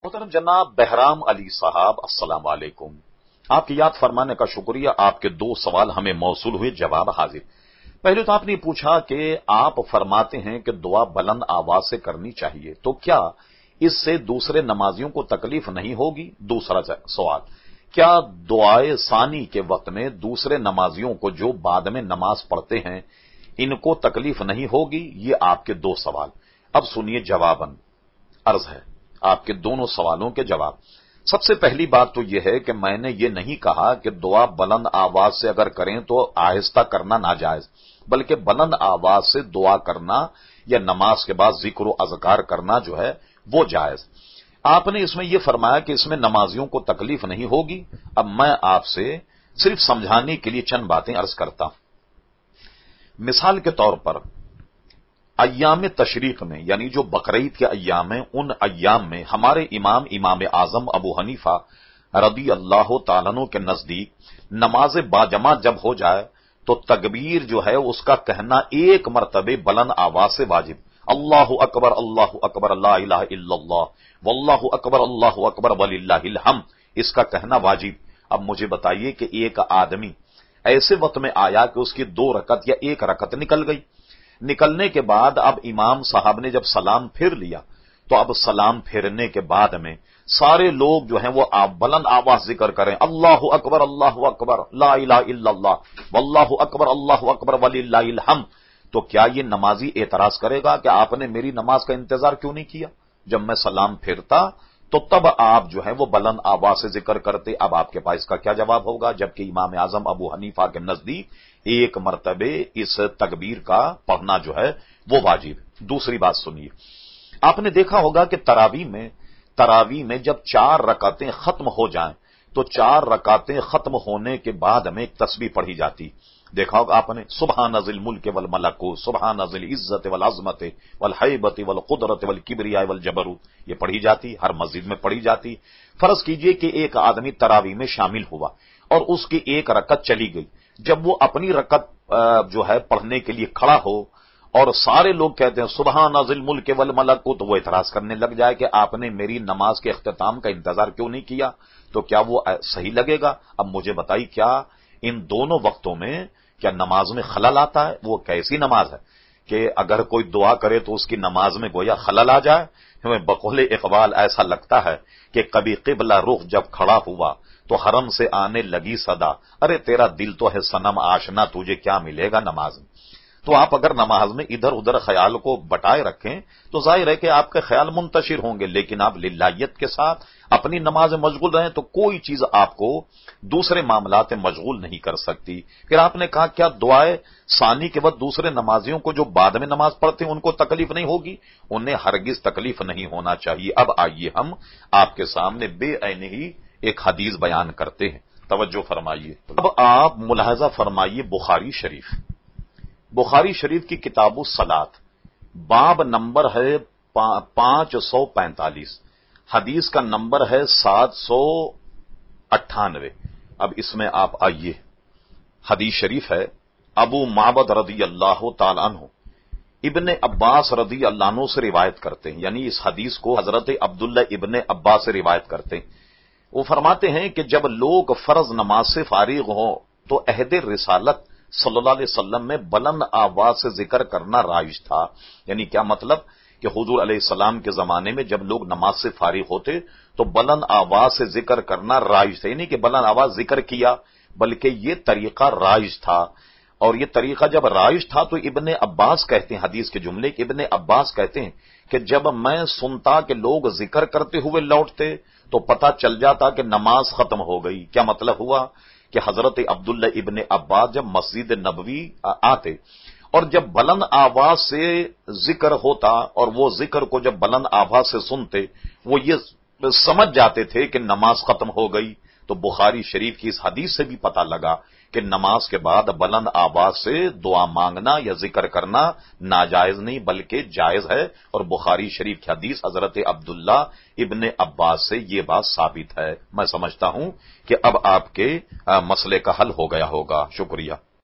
محترم جناب بہرام علی صاحب السلام علیکم۔ آپ کی یاد فرمانے کا شکریہ۔ آپ کے دو سوال ہمیں موصول ہوئے، جواب حاضر۔ پہلے تو آپ نے پوچھا کہ آپ فرماتے ہیں کہ دعا بلند آواز سے کرنی چاہیے، تو کیا اس سے دوسرے نمازیوں کو تکلیف نہیں ہوگی؟ دوسرا سوال، کیا دعائے ثانی کے وقت میں دوسرے نمازیوں کو جو بعد میں نماز پڑھتے ہیں ان کو تکلیف نہیں ہوگی؟ یہ آپ کے دو سوال۔ اب سنیے جواباً عرض ہے آپ کے دونوں سوالوں کے جواب۔ سب سے پہلی بات تو یہ ہے کہ میں نے یہ نہیں کہا کہ دعا بلند آواز سے اگر کریں تو آہستہ کرنا ناجائز، بلکہ بلند آواز سے دعا کرنا یا نماز کے بعد ذکر و اذکار کرنا جو ہے وہ جائز۔ آپ نے اس میں یہ فرمایا کہ اس میں نمازیوں کو تکلیف نہیں ہوگی۔ اب میں آپ سے صرف سمجھانے کے لیے چند باتیں عرض کرتا ہوں۔ مثال کے طور پر ایام تشریق میں، یعنی جو بقرعید کے ایام ہیں، ان ایام میں ہمارے امام اعظم ابو حنیفہ رضی اللہ تعالیٰ عنہ کے نزدیک نماز باجماعت جب ہو جائے تو تکبیر جو ہے اس کا کہنا ایک مرتبہ بلند آواز سے واجب۔ اللہ اکبر لا الہ الا اللہ واللہ اکبر وللہ الحمد، اس کا کہنا واجب۔ اب مجھے بتائیے کہ ایک آدمی ایسے وقت میں آیا کہ اس کی 2 رکعت یا 1 رکعت نکل گئی، نکلنے کے بعد اب امام صاحب نے جب سلام پھیر لیا تو اب سلام پھیرنے کے بعد میں سارے لوگ جو ہیں وہ بلند آواز ذکر کریں، اللہ اکبر لا الہ الا اللہ واللہ اکبر وللہ الحمد، تو کیا یہ نمازی اعتراض کرے گا کہ آپ نے میری نماز کا انتظار کیوں نہیں کیا؟ جب میں سلام پھیرتا تو تب آپ جو ہے وہ بلند آواز سے ذکر کرتے۔ اب آپ کے پاس اس کا کیا جواب ہوگا؟ جبکہ امام اعظم ابو حنیفہ کے نزدیک ایک مرتبہ اس تکبیر کا پڑھنا جو ہے وہ واجب۔ دوسری بات سنیے، آپ نے دیکھا ہوگا کہ تراویح میں جب 4 رکعتیں ختم ہو جائیں تو 4 رکعتیں ختم ہونے کے بعد میں ایک تسبیح پڑھی جاتی، دیکھا ہوگا آپ نے، سبحان ذی الملک والملکوت سبحان ذی العزت والعظمت والہیبت والقدرت والکبریاء والجبروت، یہ پڑھی جاتی، ہر مسجد میں پڑھی جاتی۔ فرض کیجئے کہ ایک آدمی تراویح میں شامل ہوا اور اس کی 1 رکعت چلی گئی، جب وہ اپنی رکعت جو ہے پڑھنے کے لیے کھڑا ہو اور سارے لوگ کہتے ہیں سبحان ذی الملک والملکوت، تو وہ اعتراض کرنے لگ جائے کہ آپ نے میری نماز کے اختتام کا انتظار کیوں نہیں کیا، تو کیا وہ صحیح لگے گا؟ اب مجھے بتائیے کیا ان دونوں وقتوں میں کیا نماز میں خلل آتا ہے؟ وہ کیسی نماز ہے کہ اگر کوئی دعا کرے تو اس کی نماز میں گویا خلل آ جائے؟ ہمیں بقول اقبال ایسا لگتا ہے کہ کبھی قبلہ رخ جب کھڑا ہوا تو حرم سے آنے لگی صدا، ارے تیرا دل تو ہے صنم آشنا، تجھے کیا ملے گا نماز میں؟ تو آپ اگر نماز میں ادھر ادھر خیال کو بٹائے رکھیں تو ظاہر ہے کہ آپ کے خیال منتشر ہوں گے، لیکن آپ للہیت کے ساتھ اپنی نماز میں مشغول رہیں تو کوئی چیز آپ کو دوسرے معاملات میں مشغول نہیں کر سکتی۔ پھر آپ نے کہا کیا دعائے ثانی کے وقت دوسرے نمازیوں کو جو بعد میں نماز پڑھتے ہیں ان کو تکلیف نہیں ہوگی؟ انہیں ہرگز تکلیف نہیں ہونا چاہیے۔ اب آئیے ہم آپ کے سامنے بے عینی ہی ایک حدیث بیان کرتے ہیں، توجہ فرمائیے۔ اب آپ ملاحظہ فرمائیے بخاری شریف کی کتاب الصلاۃ، باب نمبر ہے 545، حدیث کا نمبر ہے 798۔ اب اس میں آپ آئیے، حدیث شریف ہے ابو معبد رضی اللہ تعالی عنہ ابن عباس رضی اللہ عنہ سے روایت کرتے ہیں، یعنی اس حدیث کو حضرت عبداللہ ابن عباس سے روایت کرتے ہیں۔ وہ فرماتے ہیں کہ جب لوگ فرض نماز سے فارغ ہوں تو عہد رسالت صلی اللہ علیہ وسلم میں بلند آواز سے ذکر کرنا رائج تھا۔ یعنی کیا مطلب کہ حضور علیہ السلام کے زمانے میں جب لوگ نماز سے فارغ ہوتے تو بلند آواز سے ذکر کرنا رائج تھا، یعنی کہ بلند آواز ذکر کیا، بلکہ یہ طریقہ رائج تھا۔ اور یہ طریقہ جب رائج تھا تو ابن عباس کہتے ہیں، حدیث کے جملے کے ابن عباس کہتے ہیں کہ جب میں سنتا کہ لوگ ذکر کرتے ہوئے لوٹتے تو پتہ چل جاتا کہ نماز ختم ہو گئی۔ کیا مطلب ہوا کہ حضرت عبداللہ ابن عباس جب مسجد نبوی آتے اور جب بلند آواز سے ذکر ہوتا اور وہ ذکر کو جب بلند آواز سے سنتے وہ یہ سمجھ جاتے تھے کہ نماز ختم ہو گئی۔ تو بخاری شریف کی اس حدیث سے بھی پتہ لگا کہ نماز کے بعد بلند آواز سے دعا مانگنا یا ذکر کرنا ناجائز نہیں بلکہ جائز ہے، اور بخاری شریف کی حدیث حضرت عبداللہ ابن عباس سے یہ بات ثابت ہے۔ میں سمجھتا ہوں کہ اب آپ کے مسئلے کا حل ہو گیا ہوگا۔ شکریہ۔